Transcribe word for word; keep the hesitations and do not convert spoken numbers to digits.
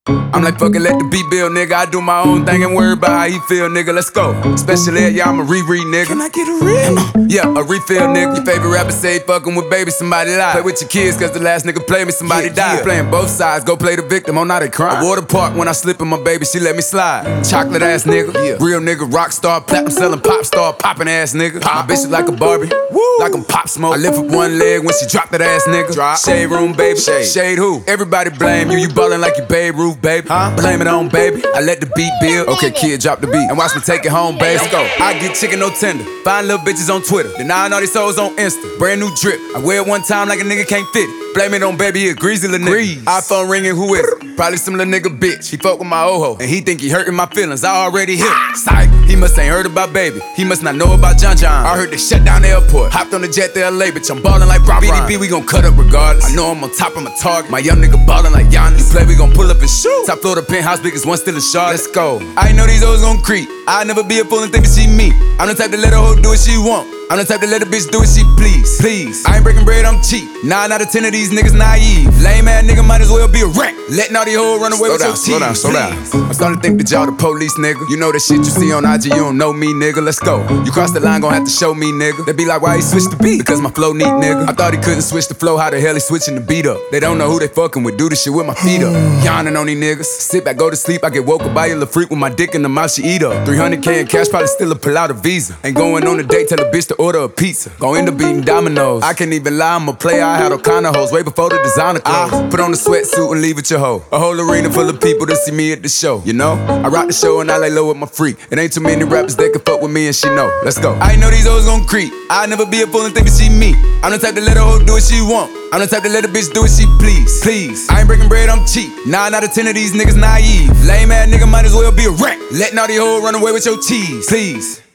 I'm like, fuck it, let the beat build, nigga. I do my own thing and worry about how he feel, nigga. Let's go. Especially at y'all, I'm a re-re, nigga. Can I get a real? Yeah, a refill, nigga. Your favorite rapper say fucking with baby, somebody lie. Play with your kids, cause the last nigga play me, somebody Yeah, died. yeah. Playing both sides, go play the victim, oh, now they crying. I water park when I slip in my baby, she let me slide. Chocolate ass nigga, Yeah. real nigga, rock star, platinum selling pop star, popping ass nigga. My bitch is like a Barbie, Woo. like I'm Pop Smoke. I lift up one leg when she drop that ass nigga. Drop. Shade room, baby. Shade. Shade who? Everybody blame you, you ballin' like you Babe Ruth, baby. Huh? Blame it on baby, I let the beat build. Okay, kid, drop the beat and watch me take it home, baby. Let's go. I get chicken, no tender. Find little bitches on Twitter. Denying all these souls on Insta. Brand new drip. I wear it one time like a nigga can't fit it. Blame it on baby, he a greasy little nigga. Grease. iPhone ringing, who is it? Probably some little nigga bitch. He fuck with my oho, and he think he hurting my feelings. I already hit him. Psych. He must ain't heard about baby. He must not know about John John. I heard they shut down the airport. Hopped on the jet to L A, bitch. I'm ballin' like Brock. B D B, we gon' cut up regardless. I know I'm on top, I'm a target. My young nigga ballin' like Giannis. You play, we gon' pull up and shoot. Top floor the penthouse, biggest one still in Charlotte. Let's go. I know these hoes gon' creep. I never be a fool and think that she me. I'm the type to let a hoe do what she want. I'm the type to let a bitch do what she please. Please. I ain't breaking bread, I'm cheap. Nine out of ten of these niggas naive. Lame ass nigga might as well be a wreck. Letting all these hoes run away Slow with down, your slow down, teeth. slow down. I'm starting to think that y'all the police, nigga. You know the shit you see on I G, you don't know me, nigga. Let's go. You cross the line, gon' have to show me, nigga. They be like, why he switched the beat? Because my flow neat, nigga. I thought he couldn't switch the flow, how the hell he switching the beat up? They don't know who they fucking with, do this shit with my feet up. Yawning on these niggas. Sit back, go to sleep, I get woke up by a little freak with my dick in the mouth, she eat up. three hundred K in cash, probably still a pull out a visa. Ain't going on a date, tell a bitch to order a pizza. Gon' end up eating dominoes. I can't even lie, I'm a player, I had all kind of hoes way before the designer clothes. I put on a sweatsuit and leave with your hoe. A whole arena full of people to see me at the show, you know? I rock the show and I lay low with my freak. It ain't too many rappers that can fuck with me and she know. Let's go. I know these hoes gon' creep. I never be a fool and think that she me. I'm the type to let a hoe do what she want. I'm the type to let a bitch do what she please. Please. I ain't breaking bread, I'm cheap. Nine out of ten of these niggas naive. Lame ass nigga might as well be a wreck. Letting all these hoes run away with your cheese. Please.